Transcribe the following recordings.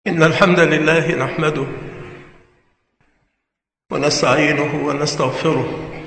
إن الحمد لله نحمده ونستعينه ونستغفره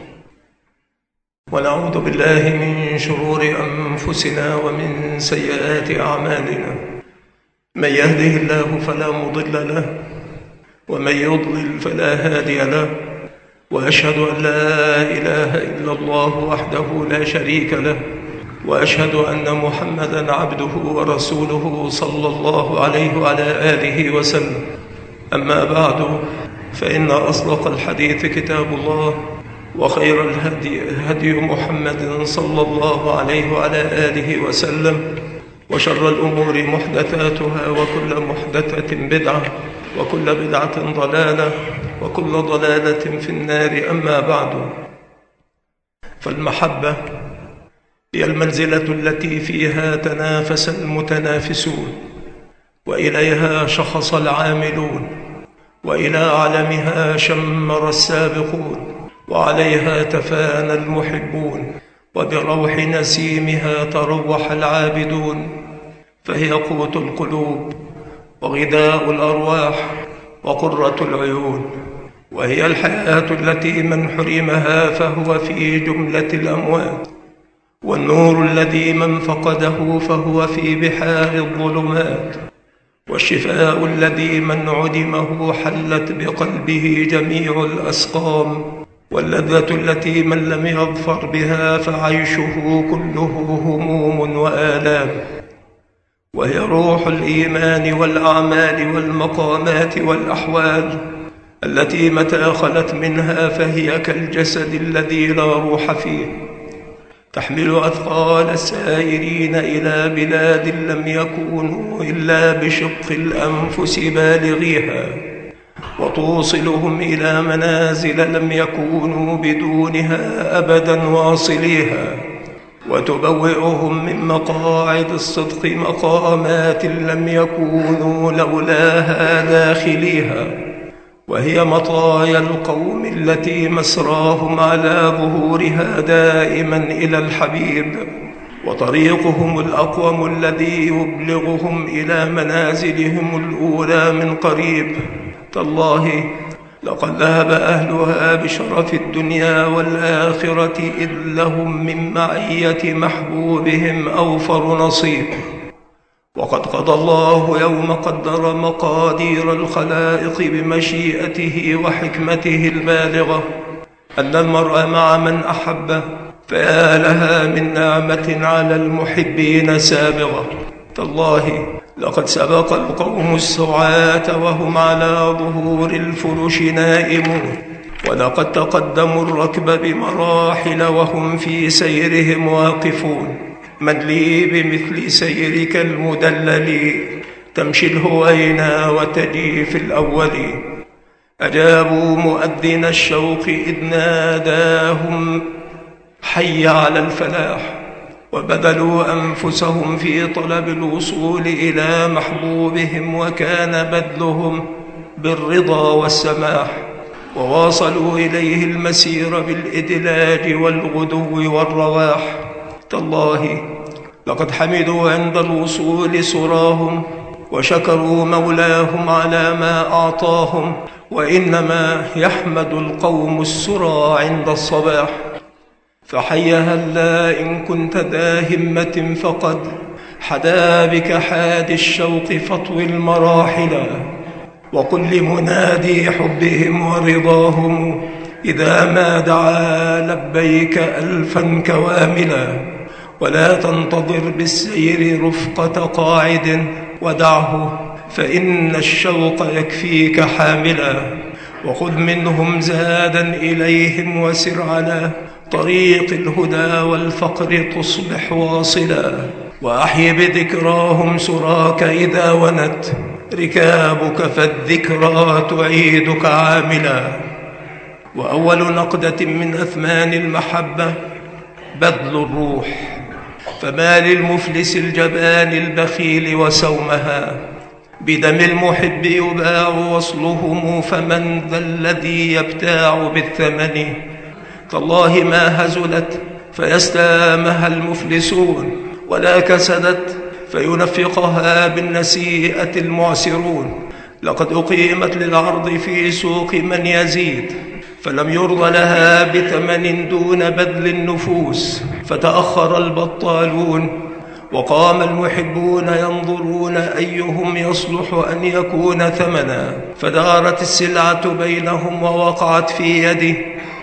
ونعوذ بالله من شرور أنفسنا ومن سيئات أعمالنا. من يهده الله فلا مضل له ومن يضلل فلا هادي له، وأشهد أن لا إله إلا الله وحده لا شريك له، وأشهد أن محمدًا عبده ورسوله صلى الله عليه وعلى آله وسلم. أما بعد، فإن أصدق الحديث كتاب الله، وخير الهدي هدي محمد صلى الله عليه وعلى آله وسلم، وشر الأمور محدثاتها، وكل محدثة بدعة، وكل بدعة ضلالة، وكل ضلالة في النار. أما بعد، فالمحبة هي المنزلة التي فيها تنافس المتنافسون، وإليها شخص العاملون، وإلى علمها شمر السابقون، وعليها تفانى المحبون، وبروح نسيمها تروح العابدون. فهي قوت القلوب وغذاء الأرواح وقرة العيون، وهي الحياة التي من حرمها فهو في جملة الأموات، والنور الذي من فقده فهو في بحار الظلمات، والشفاء الذي من عدمه حلت بقلبه جميع الأسقام، واللذة التي من لم يظفر بها فعيشه كله هموم وآلام. وهي روح الإيمان والأعمال والمقامات والأحوال، التي متى خلت منها فهي كالجسد الذي لا روح فيه، تحمل أثقال السائرين إلى بلاد لم يكونوا إلا بشق الأنفس بالغيها، وتوصلهم إلى منازل لم يكونوا بدونها أبدا واصليها، وتبوئهم من مقاعد الصدق مقامات لم يكونوا لولاها داخليها. وهي مطايا القوم التي مسراهم على ظهورها دائما إلى الحبيب، وطريقهم الأقوم الذي يبلغهم إلى منازلهم الأولى من قريب. تالله لقد ذهب أهلها بشرف الدنيا والآخرة، إذ لهم من معية محبوبهم أوفر نصيب. وقد قضى الله يوم قدر مقادير الخلائق بمشيئته وحكمته البالغة أن المرء مع من أحبه، فيا لها من نعمة على المحبين سابغة. تالله لقد سبق القوم السعاة وهم على ظهور الفرش نائمون، ولقد تقدموا الركب بمراحل وهم في سيرهم واقفون. من لي بمثل سيرك المدلل، تمشي الهوينا وتجي في الأول. أجابوا مؤذن الشوق إذ ناداهم حي على الفلاح، وبذلوا أنفسهم في طلب الوصول إلى محبوبهم، وكان بذلهم بالرضا والسماح، وواصلوا إليه المسير بالإدلاج والغدو والرواح. تالله لقد حمدوا عند الوصول سراهم، وشكروا مولاهم على ما أعطاهم، وإنما يحمد القوم السرى عند الصباح. فحي هلا إن كنت ذا همة، فقد حدا بك حاد الشوق فاطوي المراحل. وقل لمنادي حبهم ورضاهم، إذا ما دعا لبيك ألفا كواملا. ولا تنتظر بالسير رفقة قاعد، ودعه فإن الشوق يكفيك حاملا. وخذ منهم زادا إليهم، وسر على طريق الهدى والفقر تصبح واصلا. وأحي بذكراهم سراك إذا ونت ركابك، فالذكرى تعيدك عاملا. وأول نقدة من أثمان المحبة بذل الروح، فما للمفلس الجبان البخيل وسومها. بدم المحب يباع وصلهم، فمن ذا الذي يبتاع بالثمن. تالله ما هزلت فيستامها المفلسون، ولا كسدت فينفقها بالنسيئة المعسرون. لقد أقيمت للعرض في سوق من يزيد، فلم يرض لها بثمن دون بذل النفوس، فتأخر البطالون وقام المحبون ينظرون أيهم يصلح أن يكون ثمنا، فدارت السلعة بينهم ووقعت في يده،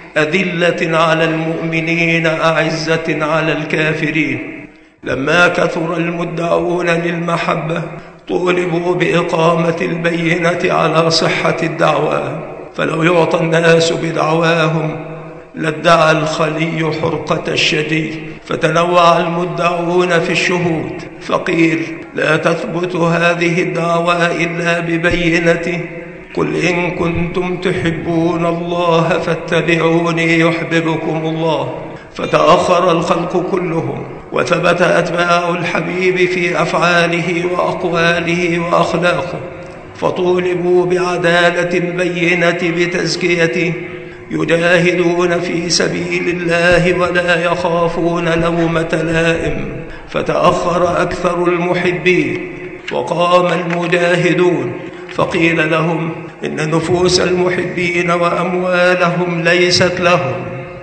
أذلة على المؤمنين أعزة على الكافرين. لما كثر المدعون للمحبة طولبوا بإقامة البينة على صحة الدعوى، فلو يعطى الناس بدعواهم لادعى الخلي حرقة الشدي، فتنوع المدعون في الشهود، فقيل لا تثبت هذه الدعوى إلا ببينته، قل إن كنتم تحبون الله فاتبعوني يحببكم الله. فتأخر الخلق كلهم، وثبت أتباع الحبيب في أفعاله وأقواله وأخلاقه، فطولبوا بعدالة البينة بتزكيته، يجاهدون في سبيل الله ولا يخافون لومة لائم، فتأخر أكثر المحبين وقام المجاهدون، فقيل لهم إن نفوس المحبين وأموالهم ليست لهم،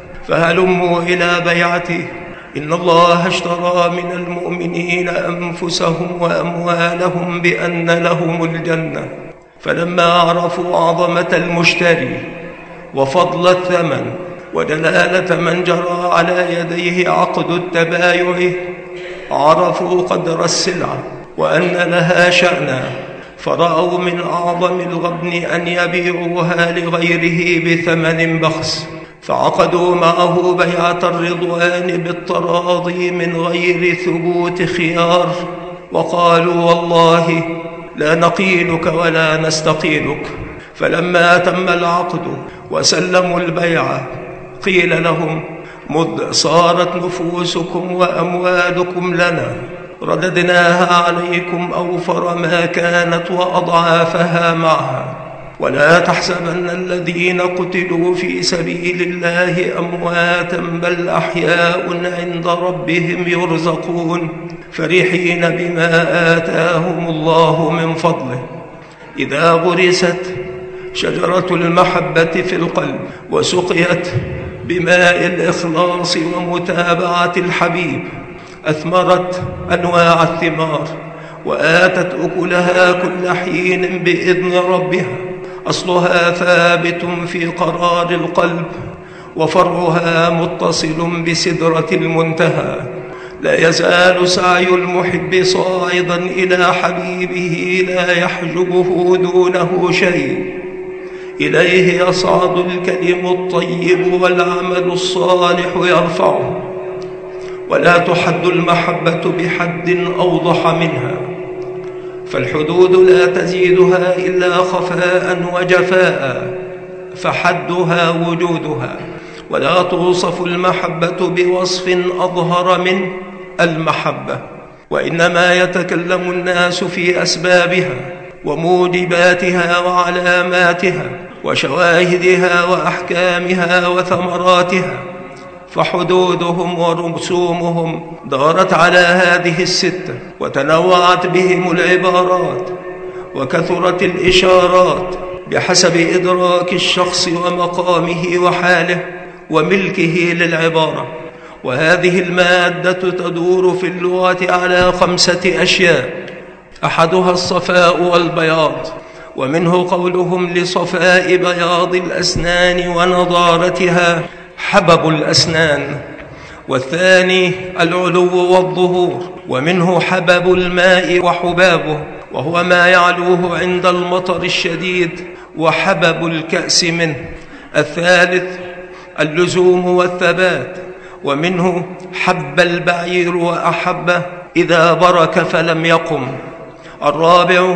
فهلموا إلى بيعته، إن الله اشترى من المؤمنين أنفسهم وأموالهم بأن لهم الجنة. فلما عرفوا عظمة المشتري وفضل الثمن ودلالة من جرى على يديه عقد التبايع، عرفوا قدر السلعة وأن لها شأنا، فرأوا من أعظم الغبن أن يبيعوها لغيره بثمن بخس، فعقدوا معه بيعة الرضوان بالتراضي من غير ثبوت خيار، وقالوا والله لا نقيلك ولا نستقيلك. فلما تم العقد وسلموا البيعة قيل لهم مذ صارت نفوسكم وأموالكم لنا رددناها عليكم أوفر ما كانت وأضعافها معها، ولا تحسبن الذين قتلوا في سبيل الله أمواتا بل أحياء عند ربهم يرزقون، فرحين بما آتاهم الله من فضله. إذا غرست شجرة المحبة في القلب وسقيت بماء الإخلاص ومتابعة الحبيب أثمرت أنواع الثمار، وآتت أكلها كل حين بإذن ربها، أصلها ثابت في قرار القلب، وفرعها متصل بسدرة المنتهى. لا يزال سعي المحب صاعدا إلى حبيبه لا يحجبه دونه شيء، إليه يصعد الكلم الطيب والعمل الصالح يرفعه، ولا تحد المحبة بحد أوضح منها، فالحدود لا تزيدها إلا خفاء وجفاء، فحدها وجودها، ولا توصف المحبة بوصف أظهر من المحبة، وإنما يتكلم الناس في أسبابها وموجباتها وعلاماتها وشواهدها وأحكامها وثمراتها، فحدودهم ورسومهم دارت على هذه الستة، وتنوعت بهم العبارات وكثرت الإشارات بحسب إدراك الشخص ومقامه وحاله وملكه للعبارة. وهذه المادة تدور في اللغة على 5 أشياء، أحدها الصفاء والبياض، ومنه قولهم لصفاء بياض الأسنان ونضارتها حبب الأسنان، والثاني العلو والظهور، ومنه حبب الماء وحبابه وهو ما يعلوه عند المطر الشديد وحبب الكأس منه، الثالث اللزوم والثبات، ومنه حب البعير وأحبه إذا برك فلم يقم، الرابع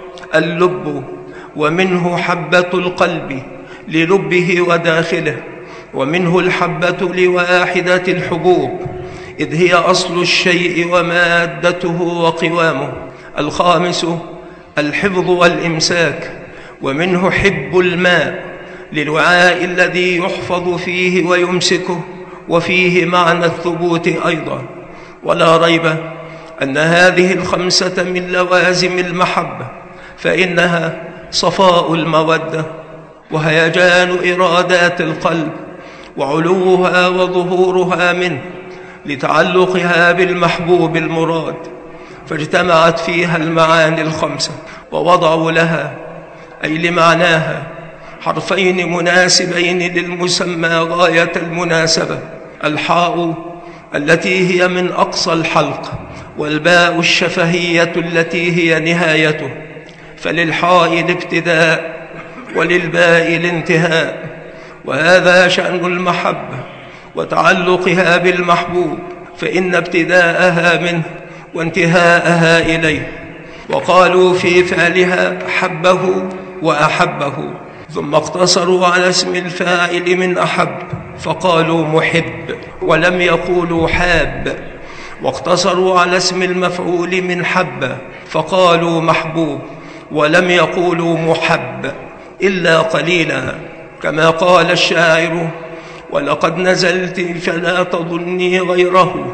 اللب، ومنه حبة القلب للبه وداخله، ومنه الحبة لواحدة الحبوب إذ هي أصل الشيء ومادته وقوامه، الخامس الحفظ والإمساك، ومنه حب الماء للوعاء الذي يحفظ فيه ويمسكه، وفيه معنى الثبوت أيضا. ولا ريب أن هذه 5 من لوازم المحبة، فإنها صفاء المودة وهيجان إرادات القلب وعلوها وظهورها منه لتعلقها بالمحبوب المراد، فاجتمعت فيها المعاني الخمسة ووضعوا لها أي لمعناها حرفين مناسبين للمسمى غاية المناسبة: الحاء التي هي من أقصى الحلق، والباء الشفهية التي هي نهايته، فللحاء الابتداء وللباء الانتهاء. وهذا شأن المحبة وتعلقها بالمحبوب، فإن ابتداءها منه وانتهاءها إليه. وقالوا في فعلها حبه وأحبه، ثم اقتصروا على اسم الفاعل من أحب فقالوا محب، ولم يقولوا حاب، واقتصروا على اسم المفعول من حب فقالوا محبوب، ولم يقولوا محب إلا قليلا، كما قال الشاعر: ولقد نزلت فلا تظني غيره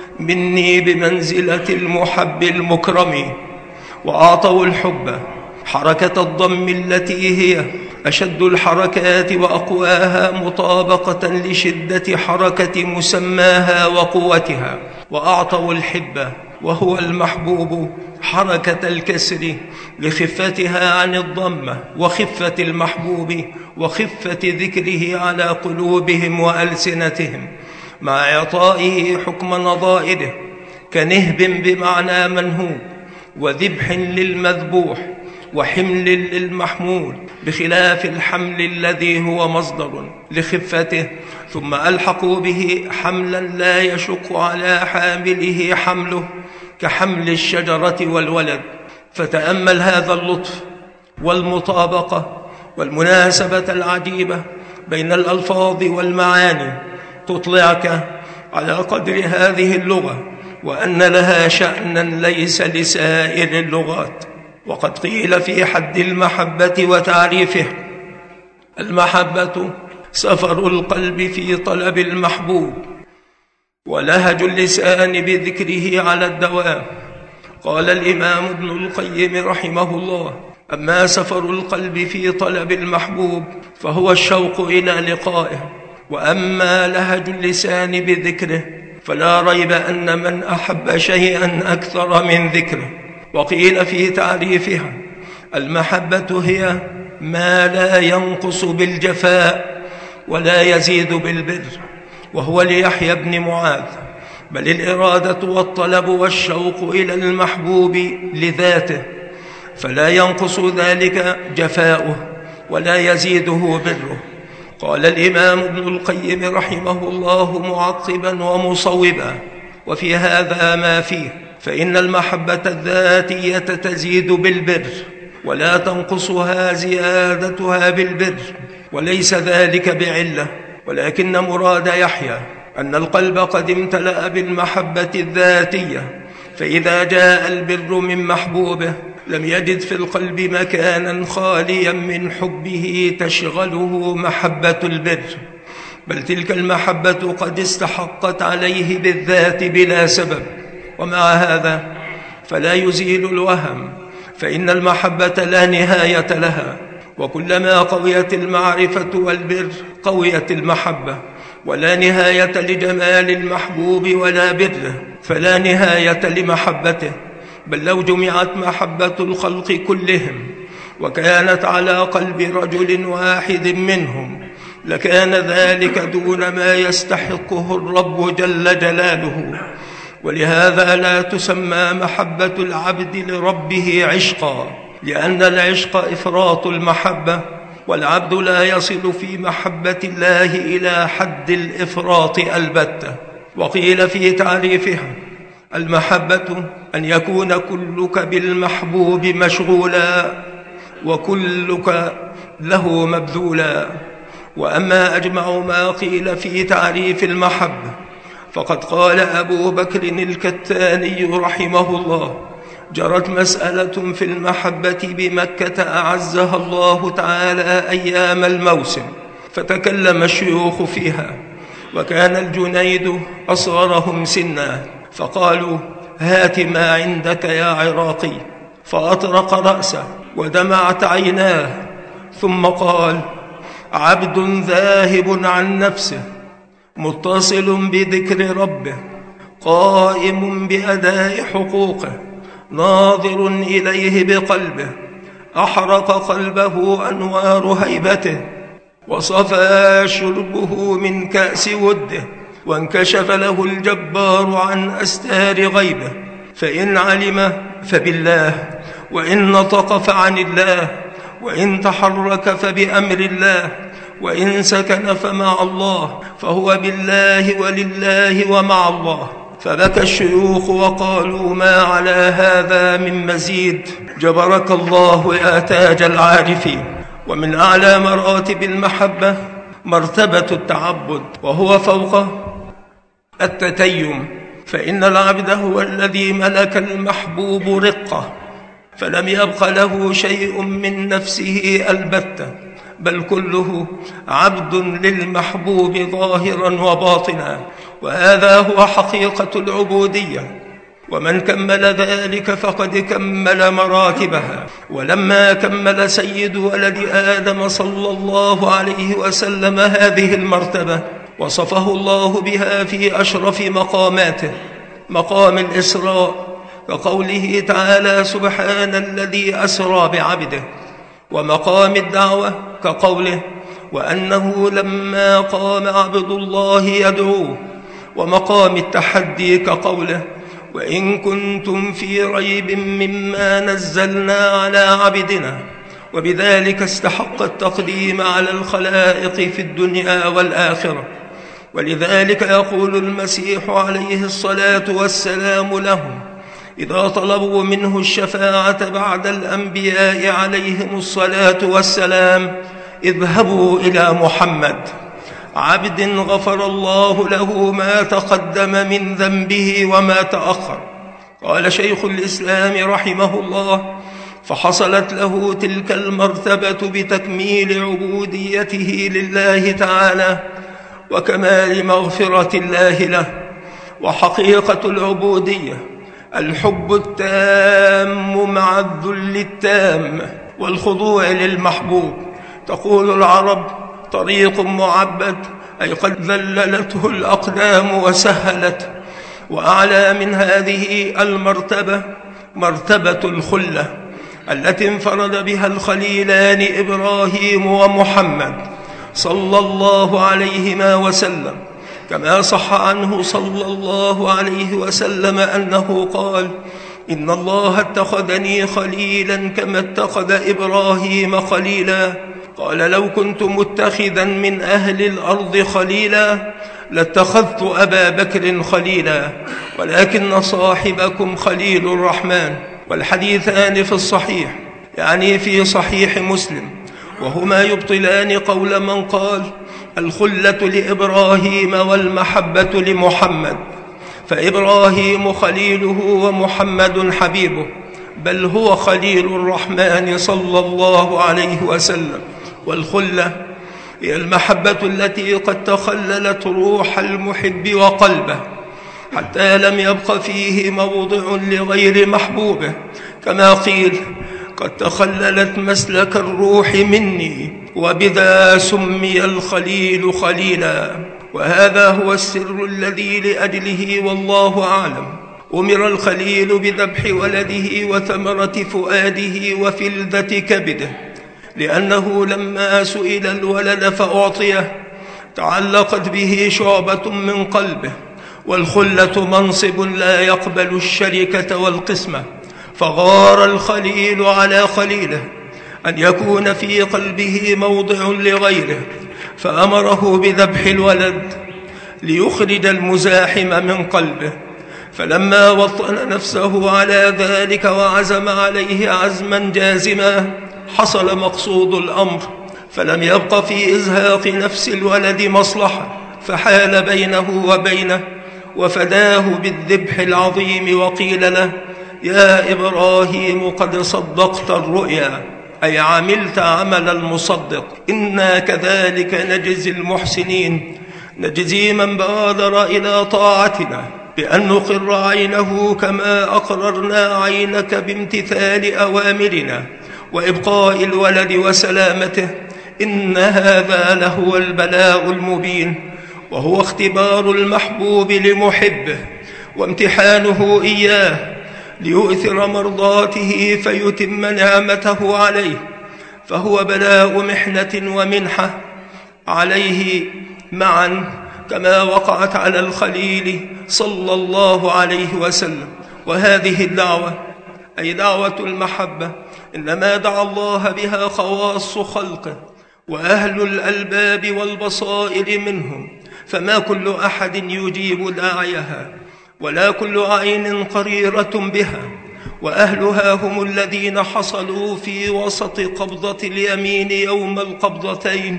مني بمنزلة المحب المكرم. وأعطوا الحب حركة الضم التي هي أشد الحركات وأقواها مطابقة لشدة حركة مسماها وقوتها. وأعطوا الحب وهو المحبوب حركة الكسر لخفتها عن الضمة وخفة المحبوب وخفة ذكره على قلوبهم وألسنتهم، مع إعطائه حكم نظائره كنهب بمعنى منهوب، وذبح للمذبوح، وحمل للمحمول، بخلاف الحمل الذي هو مصدر لخفته. ثم ألحقوا به حملا لا يشق على حامله حمله كحمل الشجرة والولد. فتأمل هذا اللطف والمطابقة والمناسبة العجيبة بين الألفاظ والمعاني، تطلعك على قدر هذه اللغة وأن لها شأنا ليس لسائر اللغات. وقد قيل في حد المحبة وتعريفه: المحبة سفر القلب في طلب المحبوب، ولهج اللسان بذكره على الدوام. قال الإمام ابن القيم رحمه الله: أما سفر القلب في طلب المحبوب فهو الشوق إلى لقائه، وأما لهج اللسان بذكره فلا ريب أن من أحب شيئا أكثر من ذكره. وقيل في تعريفها: المحبة هي ما لا ينقص بالجفاء ولا يزيد بالبر، وهو ليحيى بن معاذ: بل الإرادة والطلب والشوق إلى المحبوب لذاته، فلا ينقص ذلك جفاؤه ولا يزيده بره. قال الإمام ابن القيم رحمه الله معقبا ومصوبا: وفي هذا ما فيه، فإن المحبة الذاتية تزيد بالبر ولا تنقصها زيادتها بالبر، وليس ذلك بعلة، ولكن مراد يحيى أن القلب قد امتلأ بالمحبة الذاتية، فإذا جاء البر من محبوبه لم يجد في القلب مكانا خاليا من حبه تشغله محبة البر، بل تلك المحبة قد استحقت عليه بالذات بلا سبب. ومع هذا فلا يزيل الوهم، فإن المحبة لا نهاية لها، وكلما قويت المعرفة والبر قويت المحبة، ولا نهاية لجمال المحبوب ولا بره، فلا نهاية لمحبته. بل لو جمعت محبة الخلق كلهم وكانت على قلب رجل واحد منهم لكان ذلك دون ما يستحقه الرب جل جلاله. ولهذا لا تسمى محبة العبد لربه عشقا، لأن العشق إفراط المحبة، والعبد لا يصل في محبة الله إلى حد الإفراط البتة. وقيل في تعريفها: المحبة أن يكون كلك بالمحبوب مشغولا وكلك له مبذولا. وأما أجمع ما قيل في تعريف المحبة فقد قال أبو بكر الكتاني رحمه الله: جرت مسألة في المحبة بمكة أعزها الله تعالى أيام الموسم، فتكلم الشيوخ فيها، وكان الجنيد أصغرهم سنا، فقالوا: هات ما عندك يا عراقي. فأطرق رأسه ودمعت عيناه، ثم قال: عبد ذاهب عن نفسه، متصل بذكر ربه، قائم بأداء حقوقه، ناظر إليه بقلبه، أحرق قلبه أنوار هيبته، وصفى شربه من كأس وده، وانكشف له الجبار عن أستار غيبه، فإن علم فبالله، وإن نطق فعن الله، وإن تحرك فبأمر الله، وإن سكن فمع الله، فهو بالله ولله ومع الله. فبكى الشيوخ وقالوا: ما على هذا من مزيد، جبرك الله يا تاج العارفين. ومن أعلى مراتب المحبة مرتبة التعبد، وهو فوق التتيم، فإن العبد هو الذي ملك المحبوب رقة، فلم يبق له شيء من نفسه البتة، بل كله عبد للمحبوب ظاهرا وباطنا، وهذا هو حقيقة العبودية. ومن كمل ذلك فقد كمل مراتبها. ولما كمل سيد ولد آدم صلى الله عليه وسلم هذه المرتبة، وصفه الله بها في أشرف مقاماته، مقام الإسراء، كقوله تعالى: سبحان الذي أسرى بعبده. ومقام الدعوة كقوله: وأنه لما قام عبد الله يدعوه. ومقام التحدي كقوله: وإن كنتم في ريب مما نزلنا على عبدنا. وبذلك استحق التقديم على الخلائق في الدنيا والآخرة. ولذلك يقول المسيح عليه الصلاة والسلام لهم إذا طلبوا منه الشفاعة بعد الأنبياء عليهم الصلاة والسلام: اذهبوا إلى محمد، عبد غفر الله له ما تقدم من ذنبه وما تأخر. قال شيخ الإسلام رحمه الله: فحصلت له تلك المرتبة بتكميل عبوديته لله تعالى وكمال مغفرة الله له. وحقيقة العبودية الحب التام مع الذل التام والخضوع للمحبوب. تقول العرب: طريق معبد، أي قد ذللته الأقدام وسهلت. وأعلى من هذه المرتبة مرتبة الخلة، التي انفرد بها الخليلان إبراهيم ومحمد صلى الله عليهما وسلم، كما صح عنه صلى الله عليه وسلم أنه قال: إن الله اتخذني خليلا كما اتخذ إبراهيم خليلا. قال: لو كنت متخذا من أهل الأرض خليلا لاتخذت أبا بكر خليلا، ولكن صاحبكم خليل الرحمن. والحديثان في الصحيح، يعني في صحيح مسلم، وهما يبطلان قول من قال: الخلة لإبراهيم والمحبة لمحمد، فإبراهيم خليله ومحمد حبيبه، بل هو خليل الرحمن صلى الله عليه وسلم. والخلة هي المحبة التي قد تخللت روح المحب وقلبه حتى لم يبق فيه موضع لغير محبوبه، كما قيل: قد تخللت مسلك الروح مني، وبذا سمي الخليل خليلا. وهذا هو السر الذي لأجله والله أعلم أمر الخليل بذبح ولده وثمرة فؤاده وفلذة كبده، لأنه لما سئل الولد فأعطيه تعلقت به شعبة من قلبه. والخلة منصب لا يقبل الشركة والقسمة، فغار الخليل على خليله أن يكون في قلبه موضع لغيره، فأمره بذبح الولد ليخرج المزاحم من قلبه. فلما وطن نفسه على ذلك وعزم عليه عزما جازما حصل مقصود الأمر، فلم يبق في إزهاق نفس الولد مصلحة، فحال بينه وبينه وفداه بالذبح العظيم. وقيل له: يا إبراهيم قد صدقت الرؤيا، أي عملت عمل المصدق. إنا كذلك نجزي المحسنين، نجزي من بادر إلى طاعتنا بأن نقر عينه كما أقررنا عينك بامتثال أوامرنا وإبقاء الولد وسلامته، إن هذا لهو البلاغ المبين، وهو اختبار المحبوب لمحبه وامتحانه إياه ليؤثر مرضاته فيتم نعمته عليه، فهو بلاء محنة ومنحة عليه معا، كما وقعت على الخليل صلى الله عليه وسلم. وهذه الدعوة أي دعوة المحبة إنما دعا الله بها خواص خلقه وأهل الألباب والبصائر منهم، فما كل أحد يجيب داعيها ولا كل عين قريرة بها، وأهلها هم الذين حصلوا في وسط قبضة اليمين يوم القبضتين،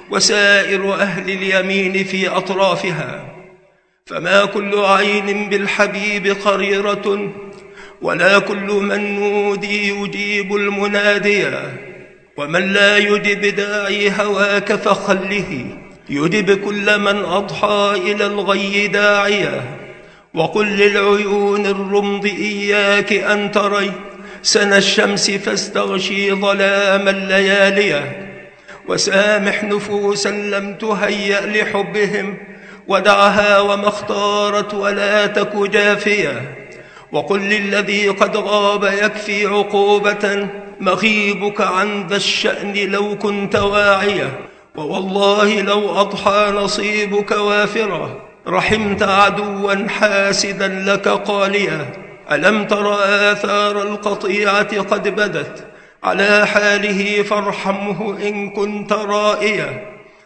وسائر أهل اليمين في أطرافها. فما كل عين بالحبيب قريرة، ولا كل من نودي يجيب المناديا، ومن لا يجب داعي هواك فخله يجب كل من أضحى إلى الغي داعيا. وقل للعيون الرمض إياك أن تري سنى الشمس فاستغشي ظلام اللياليا، وسامح نفوسا لم تهيأ لحبهم ودعها وما اختارت ولا تك جافيا. وقل للذي قد غاب يكفي عقوبة مغيبك عن ذا الشأن لو كنت واعيا، ووالله لو أضحى نصيبك وافرا رحمت عدوا حاسدا لك قاليا. ألم تر آثار القطيعة قد بدت على حاله فارحمه إن كنت رائيا،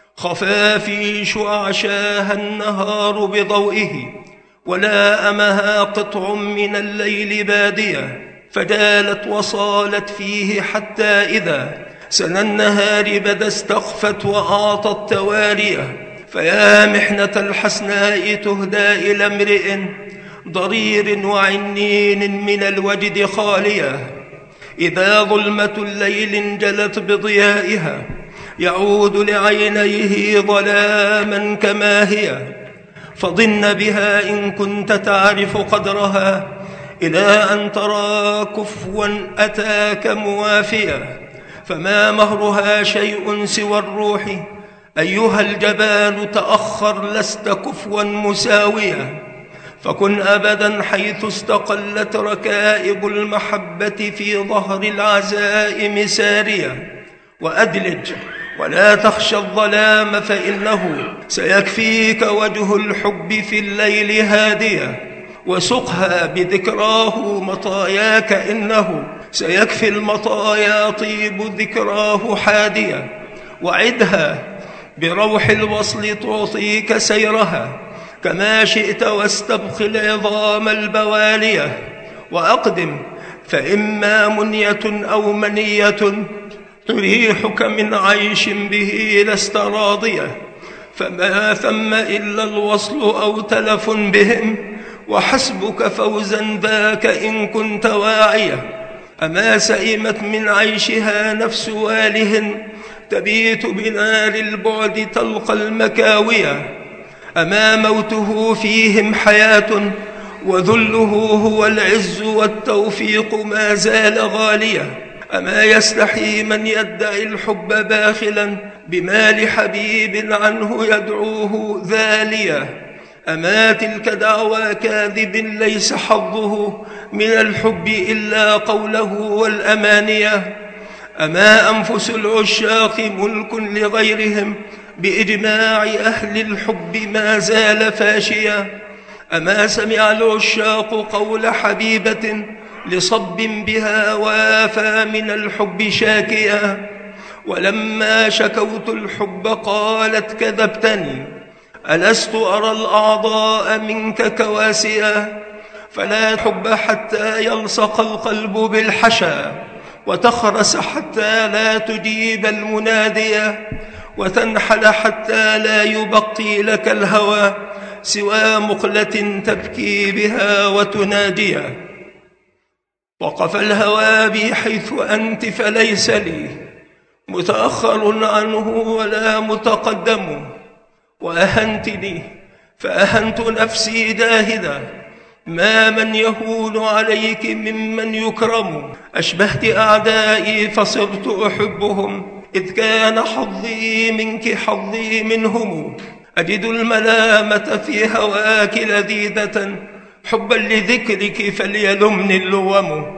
خفافي شعشاها النهار بضوئه ولا أمها قطع من الليل بادية، فجالت وصالت فيه حتى إذا سنى النهار بدا استخفت وأعطت توارية. فيا محنة الحسناء تهدى إلى امرئ ضرير وعنين من الوجد خالية، إذا ظلمة الليل انجلت بضيائها يعود لعينيه ظلاما كما هي، فضن بها إن كنت تعرف قدرها إلى أن ترى كفوا أتاك موافيا، فما مهرها شيء سوى الروح أيها الجبال تأخر لست كفوا مساويا، فكن أبدا حيث استقلت ركائب المحبة في ظهر العزائم ساريا، وأدلج ولا تخشى الظلام فإنه سيكفيك وجه الحب في الليل هاديا، وسقها بذكراه مطاياك إنه سيكفي المطايا طيب ذكراه حاديا، وعدها بروح الوصل تعطيك سيرها كما شئت واستبق العظام البوالية، وأقدم فإما منية أو منية تريحك من عيش به لست راضية، فما ثم إلا الوصل أو تلف بهم وحسبك فوزا ذاك إن كنت واعية. أما سئمت من عيشها نفس واله تبيت بنار البعد تلقى المكاوية، أما موته فيهم حياة وذله هو العز والتوفيق ما زال غاليا، أما يستحي من يدعي الحب باخلا بمال حبيب عنه يدعوه ذاليا، أما تلك دعوى كاذب ليس حظه من الحب إلا قوله والأمانية، أما أنفس العشاق ملك لغيرهم بإجماع أهل الحب ما زال فاشيا، أما سمع العشاق قول حبيبة لصب بها وافى من الحب شاكيا، ولما شكوت الحب قالت كذبتني ألست أرى الأعضاء منك كواسيا، فلا حب حتى يلصق القلب بالحشا وتخرس حتى لا تجيب المنادية، وتنحل حتى لا يبقي لك الهوى سوى مقلة تبكي بها وتناديا. وقف الهوى بي حيث أنت فليس لي متأخر عنه ولا متقدم، وأهنتني فأهنت نفسي جاهدا ما من يهون عليك ممن يكرم. أشبهت أعدائي فصرت أحبهم، إذ كان حظي منك حظي منهم. أجد الملامة في هواك لذيذة، حبا لذكرك فليلمني اللوم.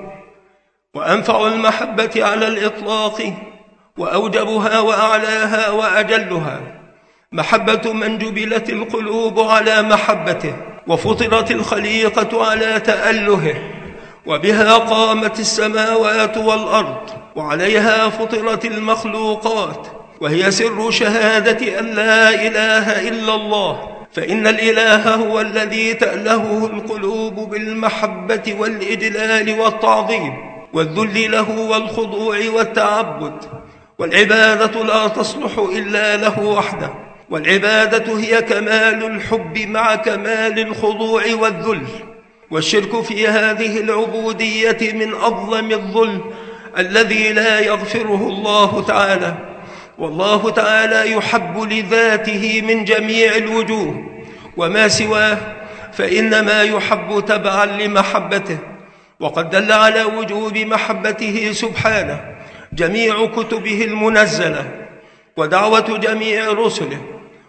وأنفع المحبة على الإطلاق وأوجبها وأعلاها وأجلها محبة من جبلت القلوب على محبته، وفطرت الخليقة على تألهه، وبها قامت السماوات والأرض، وعليها فطرت المخلوقات، وهي سر شهادة أن لا إله إلا الله. فإن الإله هو الذي تألهه القلوب بالمحبة والإجلال والتعظيم والذل له والخضوع والتعبد. والعبادة لا تصلح إلا له وحده، والعبادة هي كمال الحب مع كمال الخضوع والذل. والشرك في هذه العبودية من أظلم الظلم الذي لا يغفره الله تعالى. والله تعالى يحب لذاته من جميع الوجوه، وما سواه فإنما يحب تبعا لمحبته. وقد دل على وجوب محبته سبحانه جميع كتبه المنزلة، ودعوة جميع رسله،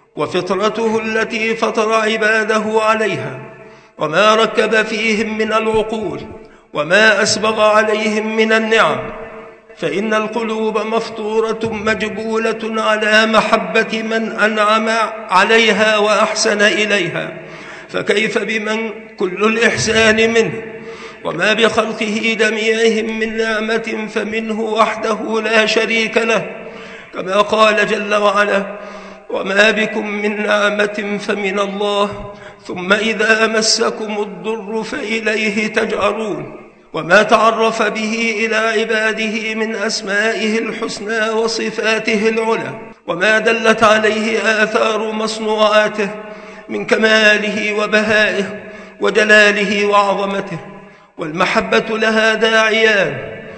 وفطرته التي فطر عباده عليها، وما ركب فيهم من العقول، وما أسبغ عليهم من النعم. فإن القلوب مفطورة مجبولة على محبة من أنعم عليها وأحسن إليها، فكيف بمن كل الإحسان منه؟ وما بخلقه جميعهم من نعمة فمنه وحده لا شريك له، كما قال جل وعلا: وما بكم من نعمة فمن الله ثم إذا مسكم الضر فإليه تجأرون. وما تعرف به إلى عباده من أسمائه الحسنى وصفاته العلى، وما دلت عليه آثار مصنوعاته من كماله وبهائه وجلاله وعظمته. والمحبة لها داعيان: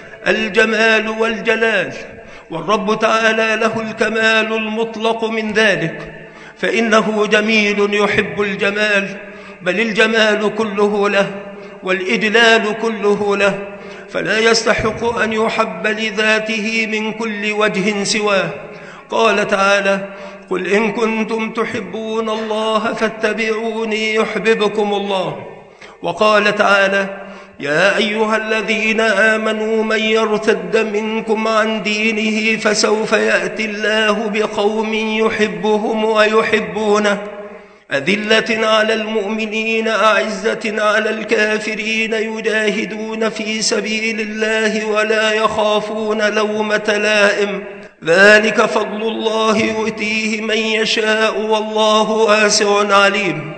الجمال والجلال، والرب تعالى له الكمال المطلق من ذلك، فإنه جميل يحب الجمال، بل الجمال كله له والإجلال كله له، فلا يستحق أن يحب لذاته من كل وجه سواه. قال تعالى: قل إن كنتم تحبون الله فاتبعوني يحببكم الله. وقال تعالى: يا أيها الذين آمنوا من يرتد منكم عن دينه فسوف يأتي الله بقوم يحبهم ويحبونه، أذلة على المؤمنين أعزة على الكافرين يجاهدون في سبيل الله ولا يخافون لومة لائم، ذلك فضل الله يؤتيه من يشاء والله واسع عليم.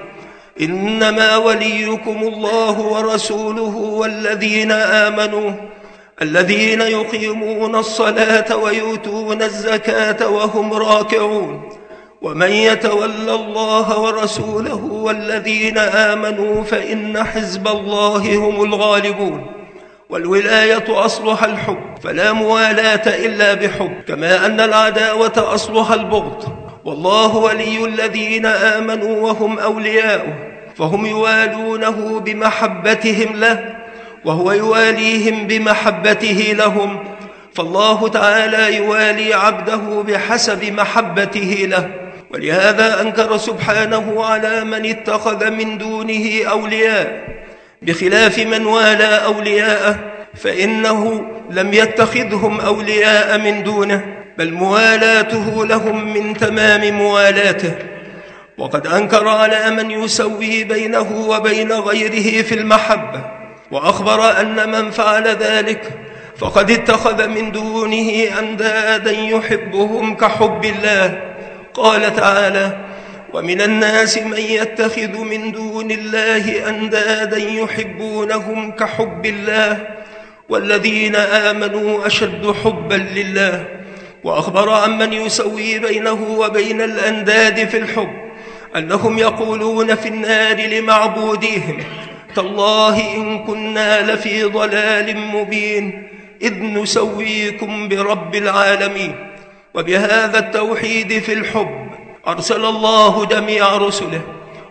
إنما وليكم الله ورسوله والذين آمنوا الذين يقيمون الصلاة ويؤتون الزكاة وهم راكعون. ومن يتول الله ورسوله والذين آمنوا فإن حزب الله هم الغالبون. والولاية أصلها الحب، فلا موالاة إلا بحب، كما أن العداوة أصلها البغض. والله ولي الذين آمنوا وهم أولياؤه، فهم يوالونه بمحبتهم له، وهو يواليهم بمحبته لهم. فالله تعالى يوالي عبده بحسب محبته له. ولهذا أنكر سبحانه على من اتخذ من دونه أولياء، بخلاف من والى أولياءه، فإنه لم يتخذهم أولياء من دونه، بل موالاته لهم من تمام موالاته. وقد أنكر على من يسوي بينه وبين غيره في المحبة، وأخبر أن من فعل ذلك فقد اتخذ من دونه أندادا يحبهم كحب الله. قال تعالى: ومن الناس من يتخذ من دون الله أندادا يحبونهم كحب الله والذين آمنوا أشد حبا لله. وأخبر عن من يسوي بينه وبين الأنداد في الحب أنهم يقولون في النار لمعبوديهم: تالله إن كنا لفي ضلال مبين إذ نسويكم برب العالمين. وبهذا التوحيد في الحب أرسل الله جميع رسله،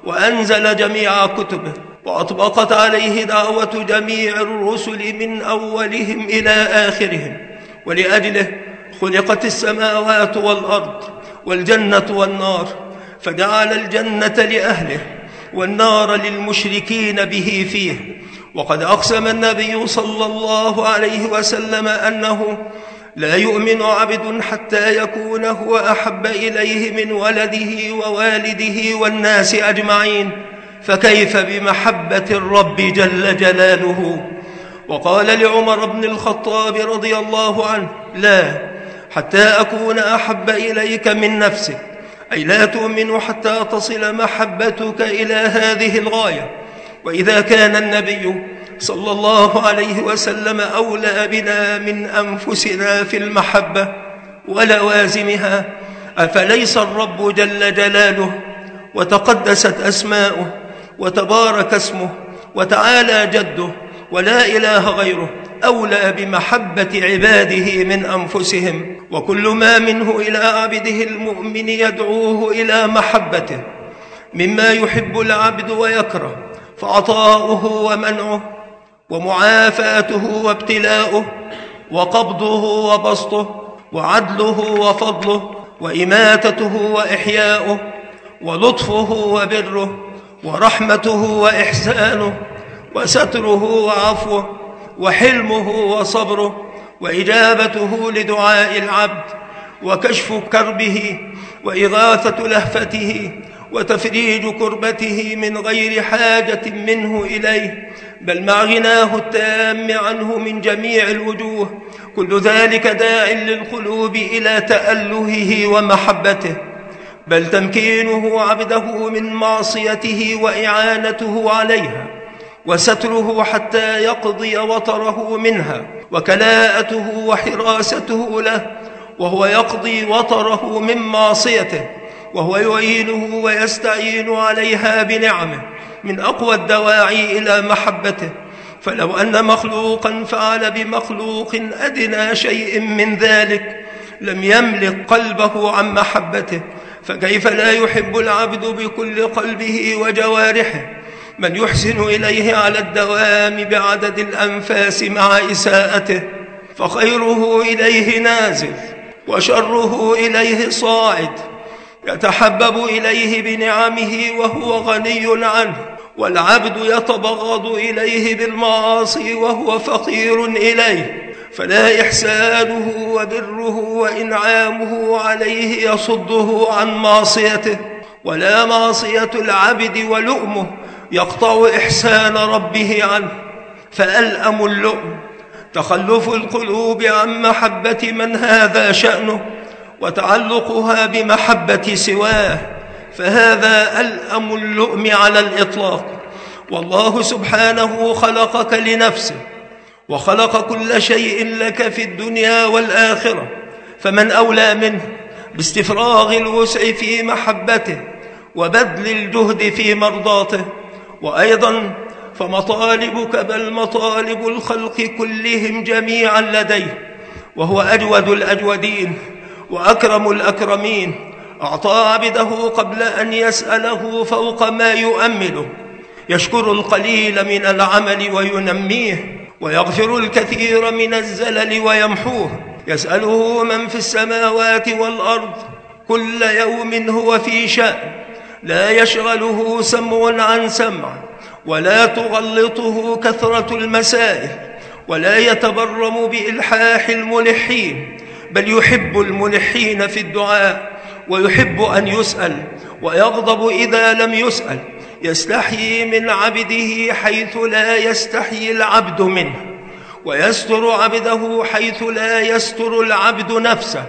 وأنزل جميع كتبه، وأطبقت عليه دعوة جميع الرسل من أولهم إلى آخرهم، ولأجله خلقت السماوات والأرض والجنة والنار، فجعل الجنة لأهله والنار للمشركين به فيه. وقد أقسم النبي صلى الله عليه وسلم أنه لا يؤمن عبد حتى يكون هو أحب إليه من ولده ووالده والناس أجمعين، فكيف بمحبة الرب جل جلاله؟ وقال لعمر بن الخطاب رضي الله عنه: لا، حتى أكون أحب إليك من نفسك، أي لا تؤمن حتى تصل محبتك إلى هذه الغاية. وإذا كان النبي صلى الله عليه وسلم أولى بنا من أنفسنا في المحبة ولوازمها، أفليس الرب جل جلاله وتقدست أسماؤه وتبارك اسمه وتعالى جده ولا إله غيره أولى بمحبة عباده من أنفسهم؟ وكل ما منه إلى عبده المؤمن يدعوه إلى محبته مما يحب العبد ويكره، فعطاؤه ومنعه ومعافاته وابتلاؤه وقبضه وبسطه وعدله وفضله وإماتته وإحياؤه ولطفه وبره ورحمته وإحسانه وستره وعفوه وحلمه وصبره وإجابته لدعاء العبد وكشف كربه وإغاثة لهفته وتفريج كربته من غير حاجة منه إليه، بل مع غناه التام عنه من جميع الوجوه. كل ذلك داع للقلوب إلى تألهه ومحبته، بل تمكينه عبده من معصيته وإعانته عليها وستره حتى يقضي وطره منها، وكلاءته وحراسته له وهو يقضي وطره من معصيته، وهو يعينه ويستعين عليها بنعمه، من أقوى الدواعي إلى محبته. فلو أن مخلوقا فعل بمخلوق أدنى شيء من ذلك لم يملك قلبه عن محبته، فكيف لا يحب العبد بكل قلبه وجوارحه من يحسن إليه على الدوام بعدد الأنفاس مع إساءته؟ فخيره إليه نازل وشره إليه صاعد، يتحبب إليه بنعمه وهو غني عنه، والعبد يتبغض إليه بالمعاصي وهو فقير إليه، فلا إحسانه وبره وإنعامه عليه يصده عن معصيته، ولا معصية العبد ولؤمه يقطع إحسان ربه عنه. فألأم اللؤم تخلف القلوب عن محبة من هذا شأنه وتعلقها بمحبة سواه، فهذا ألأم اللؤم على الإطلاق. والله سبحانه خلقك لنفسه وخلق كل شيء لك في الدنيا والآخرة، فمن أولى منه باستفراغ الوسع في محبته وبذل الجهد في مرضاته؟ وأيضا فمطالبك بل مطالب الخلق كلهم جميعا لديه، وهو أجود الأجودين وأكرم الأكرمين، أعطى عبده قبل أن يسأله فوق ما يؤمله، يشكر القليل من العمل وينميه، ويغفر الكثير من الزلل ويمحوه، يسأله من في السماوات والأرض كل يوم هو في شأن، لا يشغله سمع عن سمع ولا تغلطه كثرة المسائل، ولا يتبرم بإلحاح الملحين، بل يحب الملحين في الدعاء ويحب أن يسأل، ويغضب إذا لم يسأل، يستحيي من عبده حيث لا يستحيي العبد منه، ويستر عبده حيث لا يستر العبد نفسه،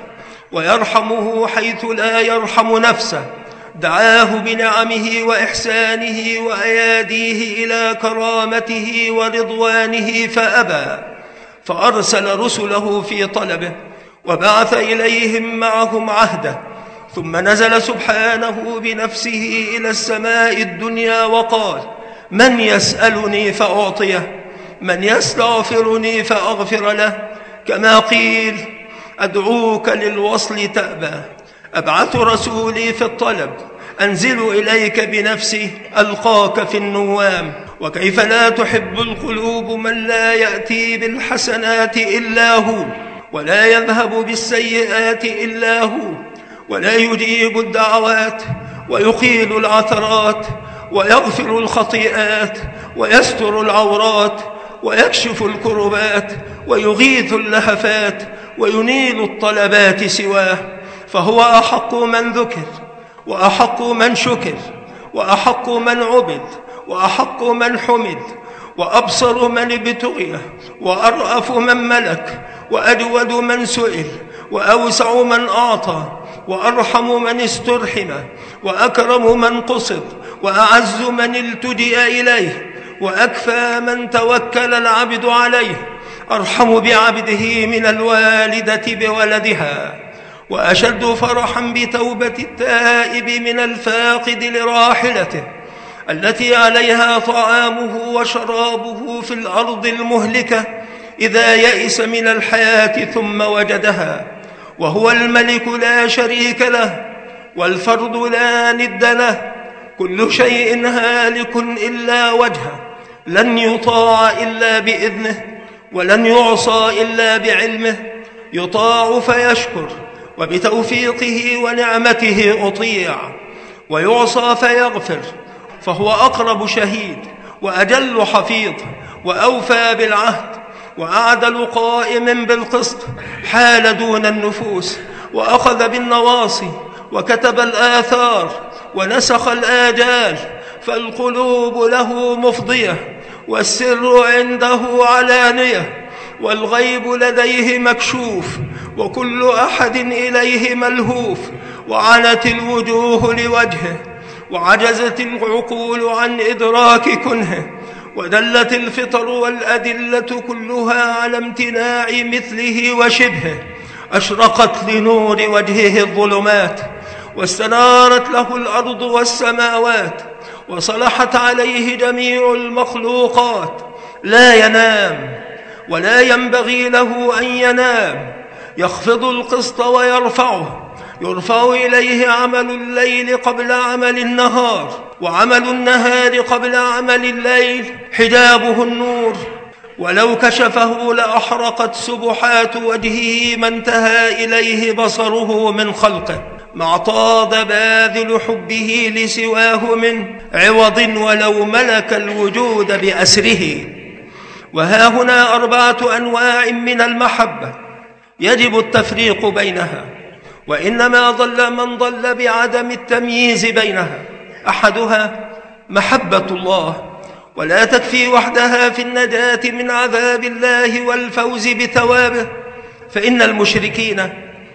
ويرحمه حيث لا يرحم نفسه. دعاه بنعمه وإحسانه وأياديه إلى كرامته ورضوانه فأبى، فأرسل رسله في طلبه وبعث إليهم معهم عهده، ثم نزل سبحانه بنفسه إلى السماء الدنيا وقال: من يسألني فأعطيه، من يستغفرني فأغفر له. كما قيل: أدعوك للوصل تأبى. أبعث رسولي في الطلب أنزل إليك بنفسي ألقاك في النوام. وكيف لا تحب القلوب من لا يأتي بالحسنات إلا هو، ولا يذهب بالسيئات إلا هو، ولا يجيب الدعوات ويقيل العثرات ويغفر الخطيئات ويستر العورات ويكشف الكربات ويغيث اللهفات وينيل الطلبات سواه. فهو أحق من ذكر، وأحق من شكر، وأحق من عبد، وأحق من حمد، وأبصر من ابتغي، وأرأف من ملك، وأجود من سئل، وأوسع من أعطى، وأرحم من استرحم، وأكرم من قصد، وأعز من التجئ إليه، وأكفى من توكل العبد عليه، أرحم بعبده من الوالدة بولدها، وأشد فرحا بتوبة التائب من الفاقد لراحلته التي عليها طعامه وشرابه في الأرض المهلكة إذا يئس من الحياة ثم وجدها. وهو الملك لا شريك له، والفرد لا ند له، كل شيء هالك إلا وجهه، لن يطاع إلا بإذنه، ولن يعصى إلا بعلمه، يطاع فيشكر، وبتوفيقه ونعمته أطيع، ويعصى فيغفر، فهو أقرب شهيد، وأجل حفيظ، وأوفى بالعهد، وأعدل قائم بالقسط، حال دون النفوس، وأخذ بالنواصي، وكتب الآثار، ونسخ الآجال، فالقلوب له مفضية، والسر عنده علانية، والغيب لديه مكشوف، وكل أحد إليه ملهوف، وعنت الوجوه لوجهه، وعجزت العقول عن إدراك كنهه، ودلت الفطر والأدلة كلها على امتناع مثله وشبهه. أشرقت لنور وجهه الظلمات، واستنارت له الأرض والسماوات، وصلحت عليه جميع المخلوقات. لا ينام ولا ينبغي له أن ينام، يخفض القسط ويرفعه، يرفع إليه عمل الليل قبل عمل النهار، وعمل النهار قبل عمل الليل، حجابه النور، ولو كشفه لأحرقت سبحات وجهه ما انتهى إليه بصره من خلقه، ما اعتاض باذل حبه لسواه من عوض ولو ملك الوجود بأسره. وها هنا 4 أنواع من المحبة يجب التفريق بينها، وإنما ضل من ضل بعدم التمييز بينها. أحدها محبة الله، ولا تكفي وحدها في النجاة من عذاب الله والفوز بثوابه، فإن المشركين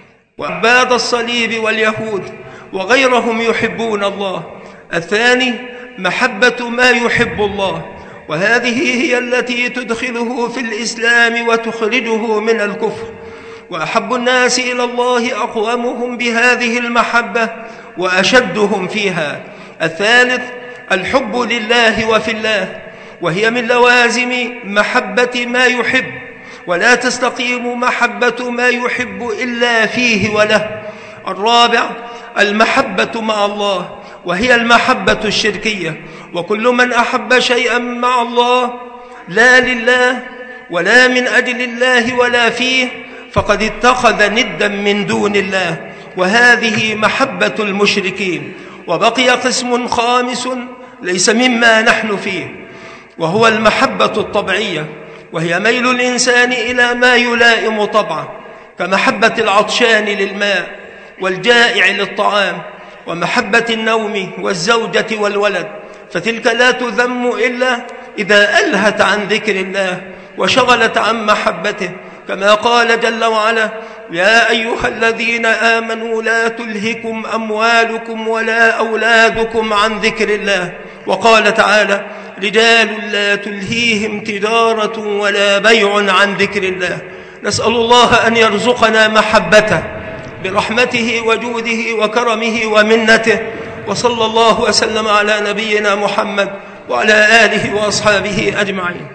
وعباد الصليب واليهود وغيرهم يحبون الله. الثاني محبة ما يحب الله، وهذه هي التي تدخله في الإسلام وتخرجه من الكفر. وأحب الناس إلى الله أقومهم بهذه المحبة وأشدهم فيها. الثالث الحب لله وفي الله، وهي من لوازم محبة ما يحب، ولا تستقيم محبة ما يحب إلا فيه وله. الرابع المحبة مع الله، وهي المحبة الشركية، وكل من أحب شيئا مع الله لا لله ولا من أجل الله ولا فيه فقد اتخذ ندا من دون الله، وهذه محبة المشركين. وبقي قسم خامس ليس مما نحن فيه، وهو المحبة الطبيعية، وهي ميل الإنسان إلى ما يلائم طبعه، كمحبة العطشان للماء والجائع للطعام، ومحبة النوم والزوجة والولد، فتلك لا تذم إلا إذا ألهت عن ذكر الله وشغلت عن محبته، كما قال جل وعلا: يا أيها الذين آمنوا لا تلهكم أموالكم ولا أولادكم عن ذكر الله. وقال تعالى: رجال لا تلهيهم تجارة ولا بيع عن ذكر الله. نسأل الله أن يرزقنا محبته برحمته وجوده وكرمه ومنته، وصلى الله وسلم على نبينا محمد وعلى آله وأصحابه أجمعين.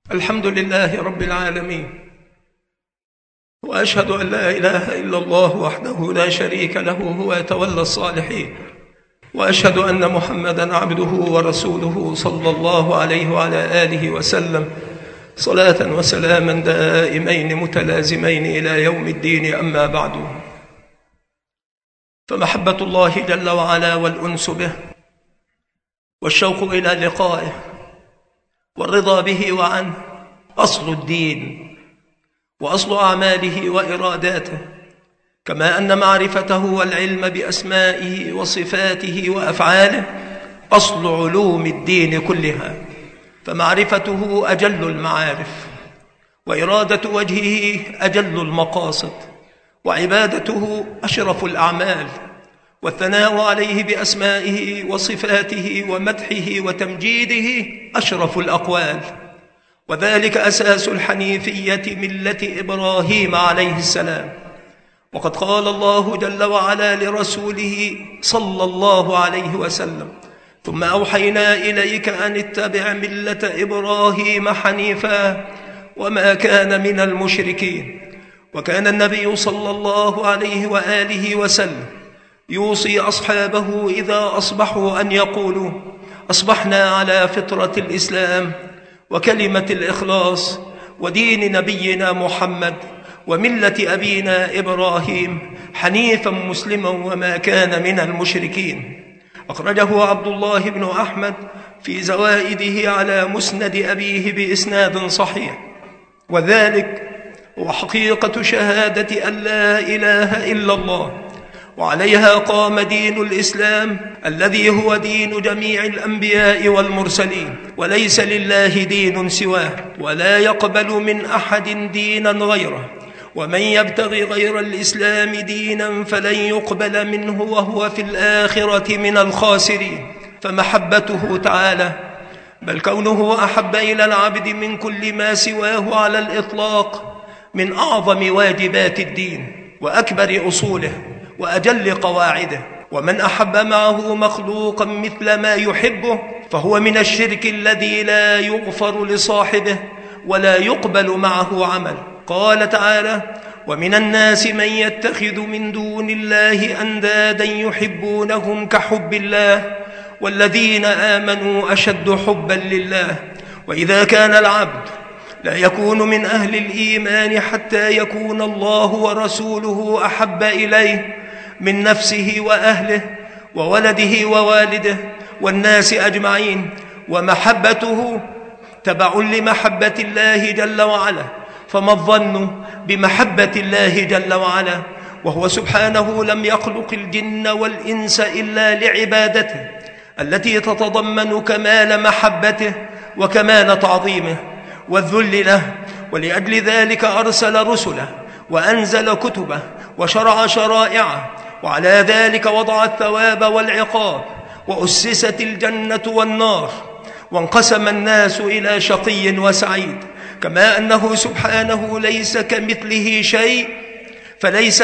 الحمد لله رب العالمين، وأشهد أن لا إله إلا الله وحده لا شريك له هو يتولى الصالحين، وأشهد أن محمدًا عبده ورسوله صلى الله عليه وعلى آله وسلم صلاة وسلاما دائمين متلازمين إلى يوم الدين. أما بعد، فمحبة الله جل وعلا والأنس به والشوق إلى لقائه والرضا به وعنه أصل الدين وأصل أعماله وإراداته، كما أن معرفته والعلم بأسمائه وصفاته وأفعاله أصل علوم الدين كلها، فمعرفته أجل المعارف، وإرادة وجهه أجل المقاصد، وعبادته أشرف الأعمال، والثناء عليه بأسمائه وصفاته ومدحه وتمجيده أشرف الأقوال، وذلك أساس الحنيفية ملة إبراهيم عليه السلام. وقد قال الله جل وعلا لرسوله صلى الله عليه وسلم: ثم أوحينا إليك أن اتبع ملة إبراهيم حنيفا وما كان من المشركين. وكان النبي صلى الله عليه وآله وسلم يوصي أصحابه إذا أصبحوا أن يقولوا: أصبحنا على فطرة الإسلام وكلمة الإخلاص ودين نبينا محمد وملة أبينا إبراهيم حنيفا مسلما وما كان من المشركين. أخرجه عبد الله بن أحمد في زوائده على مسند أبيه بإسناد صحيح. وذلك هو حقيقة شهادة أن لا إله إلا الله، وعليها قام دين الإسلام الذي هو دين جميع الأنبياء والمرسلين، وليس لله دين سواه، ولا يقبل من أحد دينا غيره، ومن يبتغي غير الإسلام دينا فلن يقبل منه وهو في الآخرة من الخاسرين. فمحبته تعالى، بل كونه أحب إلى العبد من كل ما سواه على الإطلاق، من أعظم واجبات الدين وأكبر أصوله وأجل قواعده. ومن أحب معه مخلوقا مثل ما يحبه فهو من الشرك الذي لا يغفر لصاحبه ولا يقبل معه عمل. قال تعالى: ومن الناس من يتخذ من دون الله أندادا يحبونهم كحب الله والذين آمنوا أشد حبا لله. وإذا كان العبد لا يكون من أهل الإيمان حتى يكون الله ورسوله أحب إليه من نفسه وأهله وولده ووالده والناس أجمعين، ومحبته تبع لمحبة الله جل وعلا، فما الظن بمحبة الله جل وعلا وهو سبحانه لم يخلق الجن والإنس إلا لعبادته التي تتضمن كمال محبته وكمال تعظيمه والذل له. ولأجل ذلك أرسل رسله وأنزل كتبه وشرع شرائعه، وعلى ذلك وضع الثواب والعقاب، وأسست الجنة والنار، وانقسم الناس إلى شقي وسعيد. كما أنه سبحانه ليس كمثله شيء، فليس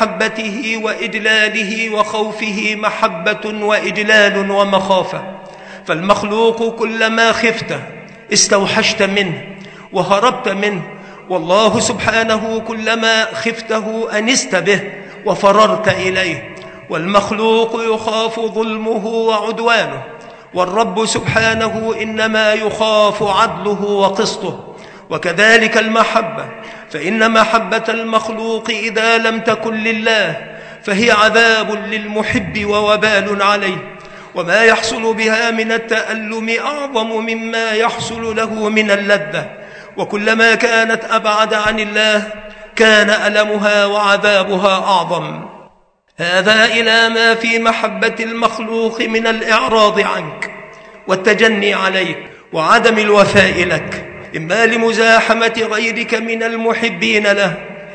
كمحبته وإجلاله وخوفه محبة وإجلال ومخافة. فالمخلوق كلما خفته استوحشت منه وهربت منه، والله سبحانه كلما خفته أنست به وفررت إليه. والمخلوق يخاف ظلمه وعدوانه، والرب سبحانه إنما يخاف عدله وقسطه. وكذلك المحبة، فإن محبة المخلوق إذا لم تكن لله فهي عذاب للمحب ووبال عليه، وما يحصل بها من التألم أعظم مما يحصل له من اللذة. وكلما كانت أبعد عن الله كان ألمها وعذابها أعظم. هذا إلى ما في محبة المخلوق من الإعراض عنك والتجني عليك وعدم الوفاء لك، إما لمزاحمة غيرك من المحبين له،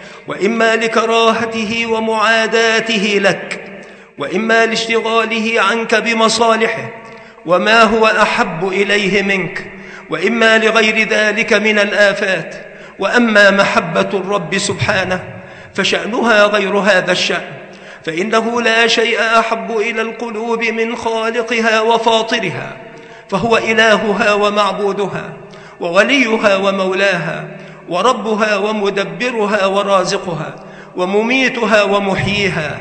وإما لكراهته ومعاداته لك، وإما لاشتغاله عنك بمصالحه وما هو أحب إليه منك، وإما لغير ذلك من الآفات. وأما محبة الرب سبحانه فشأنها غير هذا الشأن، فإنه لا شيء أحب إلى القلوب من خالقها وفاطرها، فهو إلهها ومعبودها، ووليها ومولاها وربها ومدبرها ورازقها ومميتها ومحييها،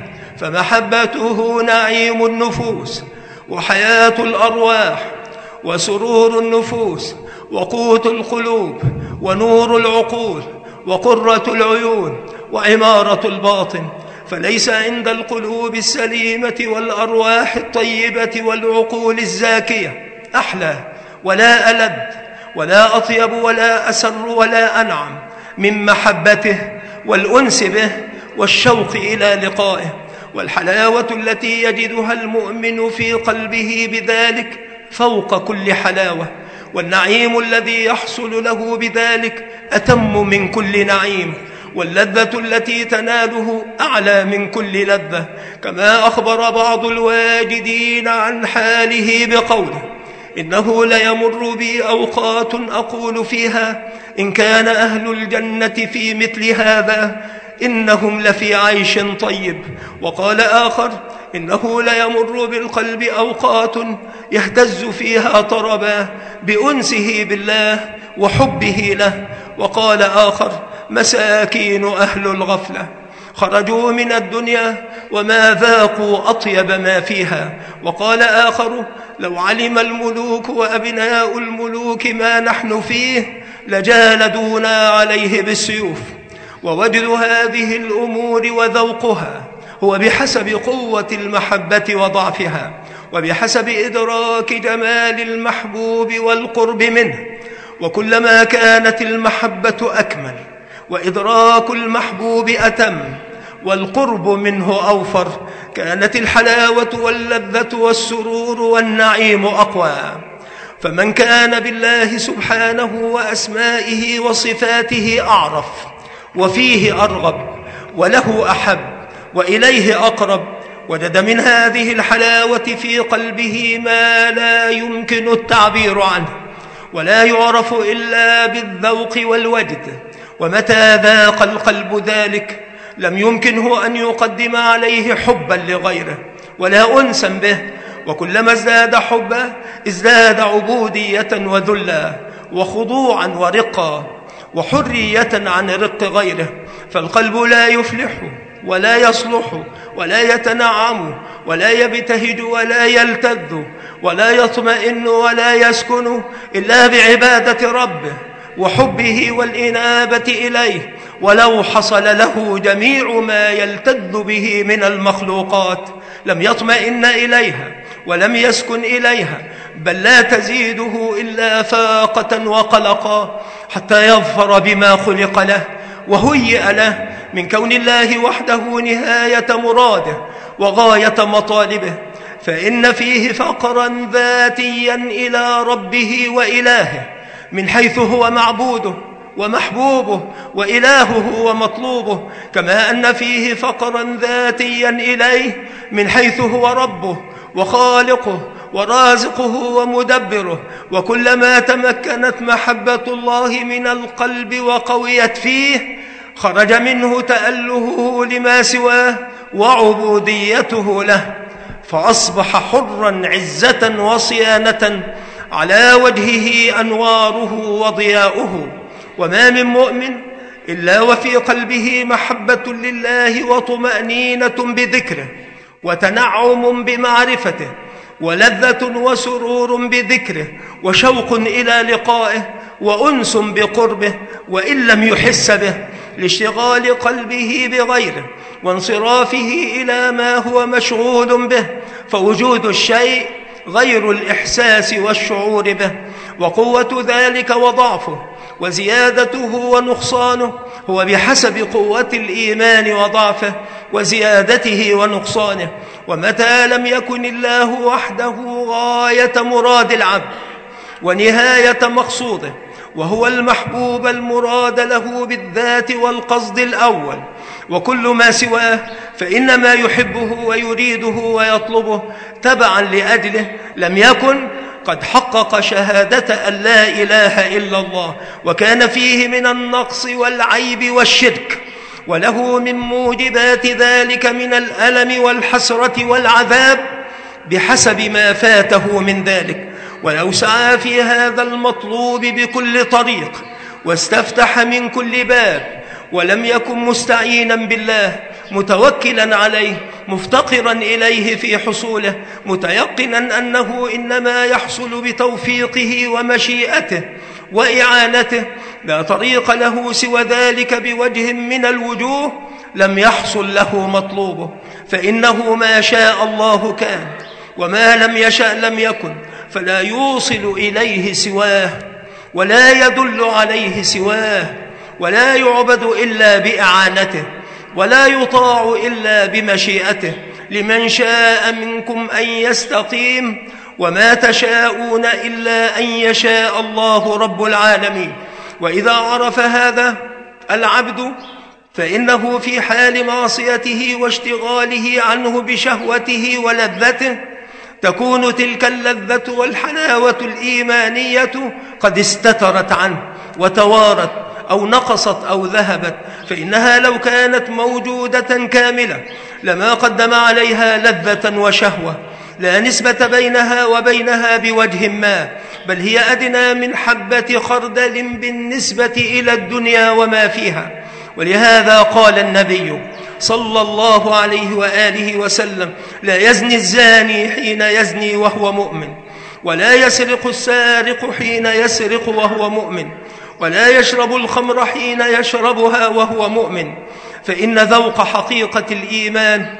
فمحبته نعيم النفوس وحياة الأرواح وسرور النفوس وقوت القلوب ونور العقول وقرة العيون وعمارة الباطن. فليس عند القلوب السليمة والأرواح الطيبة والعقول الزاكية أحلى ولا ألذ ولا أطيب ولا أسر ولا أنعم من محبته والأنس به والشوق إلى لقائه، والحلاوة التي يجدها المؤمن في قلبه بذلك فوق كل حلاوة، والنعيم الذي يحصل له بذلك أتم من كل نعيم، واللذة التي تناله أعلى من كل لذة. كما أخبر بعض الواجدين عن حاله بقوله: إنه ليمر بي أوقات أقول فيها إن كان أهل الجنة في مثل هذا إنهم لفي عيش طيب. وقال آخر: إنه ليمر بالقلب أوقات يهتز فيها طربا بأنسه بالله وحبه له. وقال آخر: مساكين أهل الغفلة خرجوا من الدنيا وما ذاقوا أطيب ما فيها. وقال آخر: لو علم الملوك وأبناء الملوك ما نحن فيه لجالدونا عليه بالسيوف. ووجد هذه الأمور وذوقها هو بحسب قوة المحبة وضعفها، وبحسب إدراك جمال المحبوب والقرب منه. وكلما كانت المحبة أكمل وإدراك المحبوب أتم والقرب منه أوفر، كانت الحلاوة واللذة والسرور والنعيم أقوى. فمن كان بالله سبحانه وأسمائه وصفاته أعرف وفيه أرغب وله أحب وإليه أقرب، وجد من هذه الحلاوة في قلبه ما لا يمكن التعبير عنه ولا يعرف إلا بالذوق والوجد. ومتى ذاق القلب ذلك لم يمكنه أن يقدم عليه حبا لغيره ولا أنسا به، وكلما ازداد حبا ازداد عبودية وذلا وخضوعا ورقا وحرية عن رق غيره. فالقلب لا يفلح ولا يصلح ولا يتنعم ولا يبتهج ولا يلتذ ولا يطمئن ولا يسكن إلا بعبادة ربه وحبه والإنابة إليه. ولو حصل له جميع ما يلتذ به من المخلوقات لم يطمئن إليها ولم يسكن إليها، بل لا تزيده إلا فاقة وقلقا حتى يظفر بما خلق له وهيئ له من كون الله وحده نهاية مراده وغاية مطالبه. فإن فيه فقرا ذاتيا إلى ربه وإلهه من حيث هو معبوده ومحبوبه وإلهه ومطلوبه، كما أن فيه فقرا ذاتيا إليه من حيث هو ربه وخالقه ورازقه ومدبره. وكلما تمكنت محبة الله من القلب وقويت فيه خرج منه تألهه لما سواه وعبوديته له، فأصبح حرا عزة وصيانة على وجهه أنواره وضياؤه. وما من مؤمن إلا وفي قلبه محبة لله وطمأنينة بذكره وتنعم بمعرفته ولذة وسرور بذكره وشوق إلى لقائه وأنس بقربه، وإن لم يحس به لاشتغال قلبه بغيره وانصرافه إلى ما هو مشغول به. فوجود الشيء غير الإحساس والشعور به، وقوة ذلك وضعفه وزيادته ونقصانه هو بحسب قوة الإيمان وضعفه وزيادته ونقصانه. ومتى لم يكن الله وحده غاية مراد العبد ونهاية مقصوده وهو المحبوب المراد له بالذات والقصد الأول، وكل ما سواه فإنما يحبه ويريده ويطلبه تبعا لأجله، لم يكن قد حقق شهادة أن لا إله إلا الله، وكان فيه من النقص والعيب والشرك، وله من موجبات ذلك من الألم والحسرة والعذاب بحسب ما فاته من ذلك. ولو سعى في هذا المطلوب بكل طريق واستفتح من كل باب، ولم يكن مستعينا بالله متوكلا عليه مفتقرا إليه في حصوله، متيقنا أنه إنما يحصل بتوفيقه ومشيئته وإعانته، لا طريق له سوى ذلك بوجه من الوجوه، لم يحصل له مطلوبه. فإنه ما شاء الله كان، وما لم يشأ لم يكن، فلا يوصل إليه سواه، ولا يدل عليه سواه، ولا يعبد إلا بإعانته، ولا يطاع إلا بمشيئته. لمن شاء منكم أن يستقيم، وما تشاءون إلا أن يشاء الله رب العالمين. وإذا عرف هذا العبد فإنه في حال معصيته واشتغاله عنه بشهوته ولذته تكون تلك اللذة والحلاوة الإيمانية قد استترت عنه وتوارت أو نقصت أو ذهبت، فإنها لو كانت موجودة كاملة لما قدم عليها لذة وشهوة، لا نسبة بينها وبينها بوجه ما، بل هي أدنى من حبة خردل بالنسبة إلى الدنيا وما فيها. ولهذا قال النبي صلى الله عليه وآله وسلم: لا يزني الزاني حين يزني وهو مؤمن، ولا يسرق السارق حين يسرق وهو مؤمن، ولا يشرب الخمر حين يشربها وهو مؤمن. فإن ذوق حقيقة الإيمان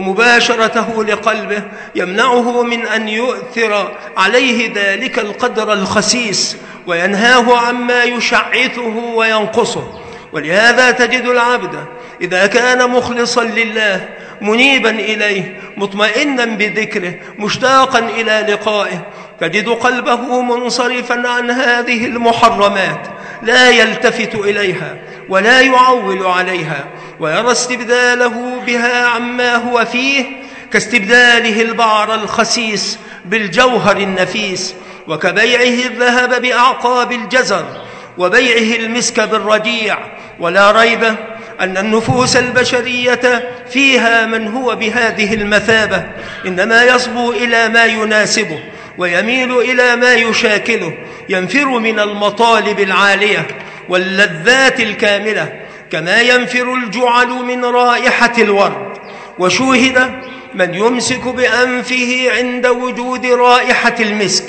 ومباشرته لقلبه يمنعه من أن يؤثر عليه ذلك القدر الخسيس وينهاه عما يشعثه وينقصه. ولهذا تجد العبد إذا كان مخلصا لله منيبا إليه مطمئنا بذكره مشتاقا إلى لقائه، تجد قلبه منصرفا عن هذه المحرمات، لا يلتفت إليها ولا يعول عليها، ويرى استبداله بها عما هو فيه كاستبداله البعر الخسيس بالجوهر النفيس، وكبيعه الذهب بأعقاب الجزر وبيعه المسك بالرجيع. ولا ريب أن النفوس البشرية فيها من هو بهذه المثابة، إنما يصبو إلى ما يناسبه ويميل إلى ما يشاكله، ينفر من المطالب العالية واللذات الكاملة كما ينفر الجعل من رائحة الورد. وشوهد من يمسك بأنفه عند وجود رائحة المسك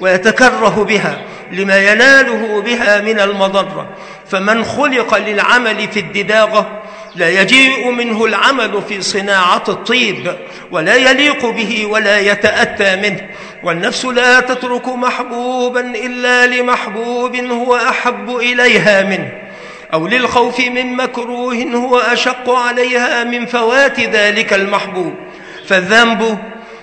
ويتكره بها لما يناله بها من المضرة. فمن خلق للعمل في الدباغة لا يجيء منه العمل في صناعة الطيب، ولا يليق به ولا يتأتى منه. والنفس لا تترك محبوبا إلا لمحبوب هو أحب إليها منه، أو للخوف من مكروه هو أشق عليها من فوات ذلك المحبوب. فالذنب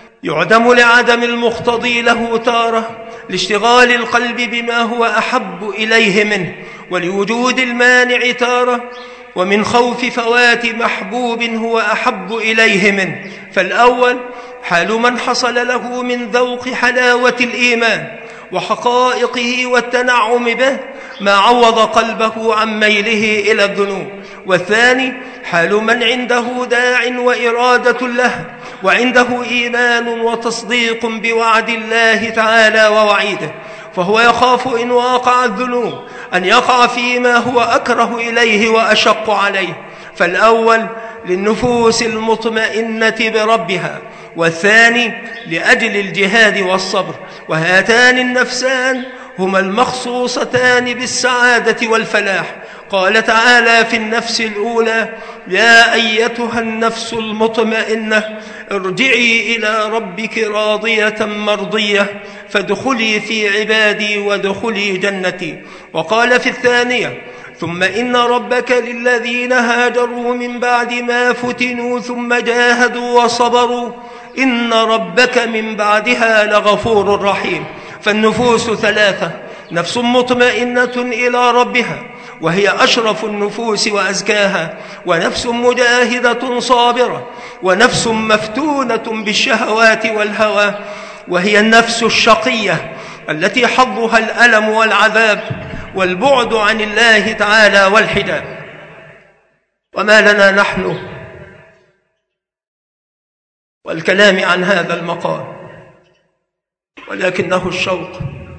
يعدم لعدم المقتضي له تارة، لاشتغال القلب بما هو أحب إليه منه، ولوجود المانع تارة، ومن خوف فوات محبوب هو أحب إليه منه. فالأول حال من حصل له من ذوق حلاوة الإيمان وحقائقه والتنعم به ما عوض قلبه عن ميله إلى الذنوب. والثاني حال من عنده داع وإرادة له، وعنده إيمان وتصديق بوعد الله تعالى ووعيده، فهو يخاف إن واقع الذنوب أن يقع فيما هو أكره إليه وأشق عليه. فالأول للنفوس المطمئنة بربها، والثاني لأجل الجهاد والصبر، وهاتان النفسان هما المخصوصتان بالسعادة والفلاح. قال تعالى في النفس الأولى: يا أيتها النفس المطمئنة ارجعي إلى ربك راضية مرضية فادخلي في عبادي وادخلي جنتي. وقال في الثانية: ثم إن ربك للذين هاجروا من بعد ما فتنوا ثم جاهدوا وصبروا إن ربك من بعدها لغفور رحيم. فالنفوس ثلاثة: نفس مطمئنة إلى ربها وهي أشرف النفوس وأزكاها، ونفس مجاهدة صابرة، ونفس مفتونة بالشهوات والهوى وهي النفس الشقية التي حظها الألم والعذاب والبعد عن الله تعالى والحجاب. وما لنا نحن والكلام عن هذا المقام ولكنه الشوق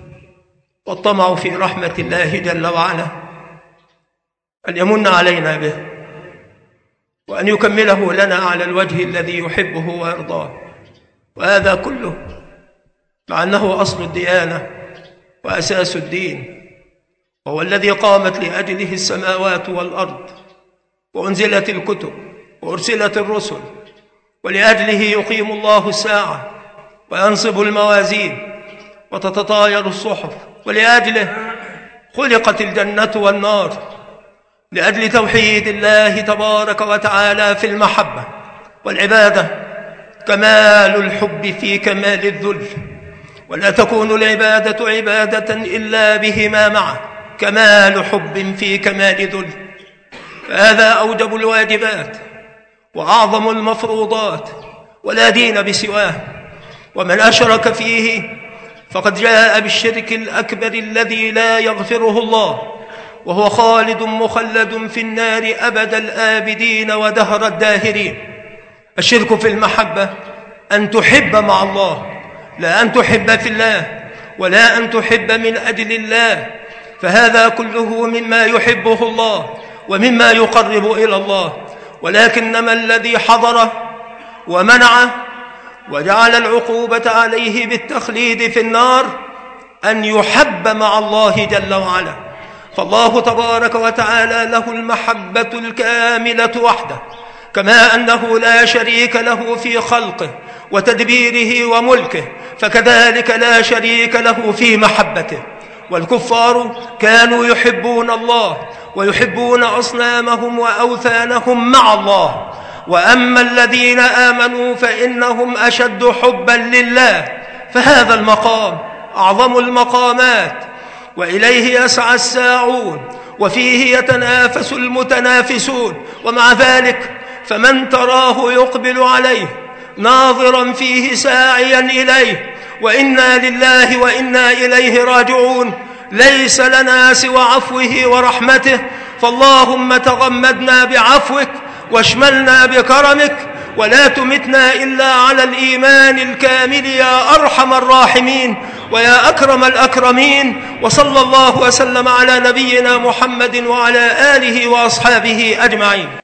والطمع في رحمة الله جل وعلا أن يمن علينا به وأن يكمله لنا على الوجه الذي يحبه ويرضاه. وهذا كله مع أنه أصل الديانة وأساس الدين، وهو الذي قامت لأجله السماوات والأرض وأنزلت الكتب وأرسلت الرسل، ولأجله يقيم الله الساعة وينصب الموازين وتتطاير الصحف، ولأجله خلقت الجنة والنار، لأجل توحيد الله تبارك وتعالى في المحبة والعبادة. كمال الحب في كمال الذل، ولا تكون العبادة عبادة إلا بهما معا، كمال حب في كمال ذل. فهذا أوجب الواجبات وأعظم المفروضات، ولا دين بسواه. ومن أشرك فيه فقد جاء بالشرك الأكبر الذي لا يغفره الله، وهو خالد مخلد في النار أبد الآبدين ودهر الداهرين. الشرك في المحبة أن تحب مع الله، لا أن تحب في الله، ولا أن تحب من أجل الله، فهذا كله مما يحبه الله ومما يقرب إلى الله. ولكنما الذي حضره ومنعه وجعل العقوبة عليه بالتخليد في النار أن يحب مع الله جل وعلا. فالله تبارك وتعالى له المحبة الكاملة وحده، كما أنه لا شريك له في خلقه وتدبيره وملكه، فكذلك لا شريك له في محبته. والكفار كانوا يحبون الله ويحبون أصنامهم وأوثانهم مع الله، وأما الذين آمنوا فإنهم أشد حبا لله. فهذا المقام أعظم المقامات، وإليه يسعى الساعون، وفيه يتنافس المتنافسون. ومع ذلك فمن تراه يقبل عليه ناظرا فيه ساعيا إليه، وإنا لله وإنا إليه راجعون، ليس لنا سوى عفوه ورحمته. فاللهم تغمدنا بعفوك واشملنا بكرمك، ولا تمتنا إلا على الإيمان الكامل يا أرحم الراحمين ويا أكرم الأكرمين. وصلى الله وسلم على نبينا محمد وعلى آله وأصحابه أجمعين.